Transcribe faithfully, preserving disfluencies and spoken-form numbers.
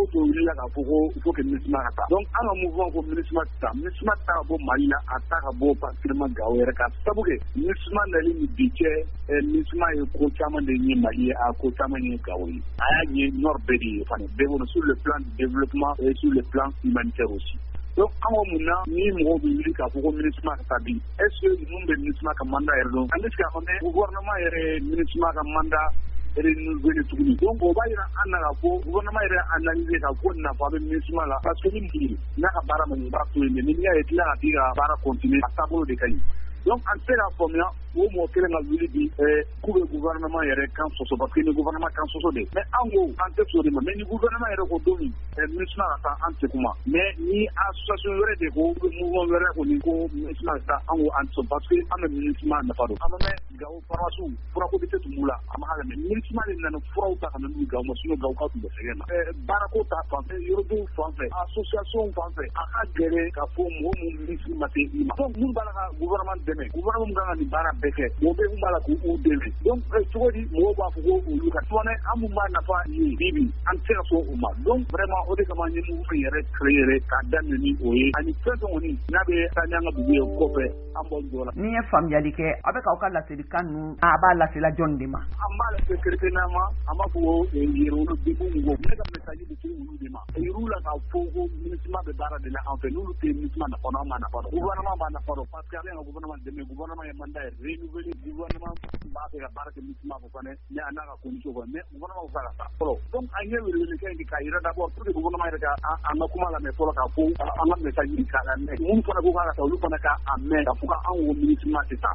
o to wulila ka fɔ ko il faut que MINUSMA ka taa donc an ka mouvement ko MINUSMA ta MINUSMA ta ka bɔ Mali la a ta ka bɔ particulièrement Gao yɛrɛ ka sabu kɛ MINUSMA nali ni bi cɛ MINUSMA ye ko caman de ɲɛ Mali ye a ko caman ɲɛ Gao ye a y'a ɲɛ nord bɛɛ de ye fana bɛɛ bolo sur le plan du développement et sur le plan humanitaire aussi donc an ko mun na ni mɔgɔw bɛ wuli k'a fɔ ko MINUSMA ka taa bi est ce que ninnu bɛ MINUSMA ka mandat yɛrɛ dɔn ani est ce que a fɔ gouvernement yɛrɛ ye MINUSMA ka mandat renouvelé tuguni donc o b'a yira an na ka fɔ gouvernement yɛrɛ analyser ka ko nafa bɛ MINUSMA la parce que ni miri n'a ka baara ma ɲɛ i b'a to yen mais ni y'a ye tila ka t'i ka baara continuer a taabolo de ka ɲi donc an tɛ se k'a faamuya o mɔgɔ kelen ka wuli bi k'u bɛ gouvernement yɛrɛ kan sɔsɔ parce que ni gouvernement kan sɔsɔ de mais an ko an tɛ sɔn o de ma mais ni gouvernement yɛrɛ ko don min MINUSMA ka taa an tɛ kuma mais ni association wɛrɛ de ko mouvement wɛrɛ kɔni ko MINUSMA ka taa an ko an tɛ sɔn parce que an bɛ MINUSMA nafa dɔn an bɛ mɛn Gao farasiw furako bɛ tɛ tun b'u la a ma hali mɛ MINUSMA de nana furaw ta ka na n'u Gao ma sinon Gao ka tun bɛ sɛgɛn na baarako ta fan fɛ yɔrɔdenw fan fɛ association fan fɛ a ka gɛrɛ ka fɔ mɔgɔ mun MINUSMA tɛ i ma donc mun b'a la ka gouvernement dɛmɛ gouvernement mun kan ka nin baara bɛɛ kɛ mɔgɔ bɛ mun b'a la k'u dɛmɛ donc cogo di mɔgɔw b'a fɔ ko olu ka tɔnɛ an mun b'a nafa ye bibi an tɛ se ka sɔn o ma donc vraiment o de kama an ye mouvement yɛrɛ créé yɛrɛ k'a daminɛ ni o ye ani fɛn fɛn kɔni n'a bɛ taa ni an ka dugu ye kɔfɛ an b'o jɔ la. Ni ye faamuyali kɛ a bɛ k'aw ka laselikan ninnu a b'a lasela jɔn de ma. An b'a lase kerekena ma an b'a fɔ ko yɛrɛwolo degun min ko ne ka message bɛ se olu de ma yiriw la k'a fɔ ko MINUSMA bɛ baara de la an fɛ n'olu tɛ MINUSMA nafa dɔn an b'a nafa dɔn gouvernement b'a nafa dɔn parce que ale ka gouvernement dɛmɛ gouvernement ye mandat ye renouvelé gouvernement b'a fɛ ka baara kɛ MINUSMA ko fana mais a n'a ka condition kɔ mais gouvernement bɛ ka taa fɔlɔ donc an ye welewele kɛ k'a yira d'abord pour que gouvernement yɛrɛ ka an ka kuma lamɛn fɔlɔ k'a fɔ an ka message k'a lamɛn mun fana ko k'a ka taa olu fana k'a mɛn k'a fɔ k'an ko MINUSMA tɛ taa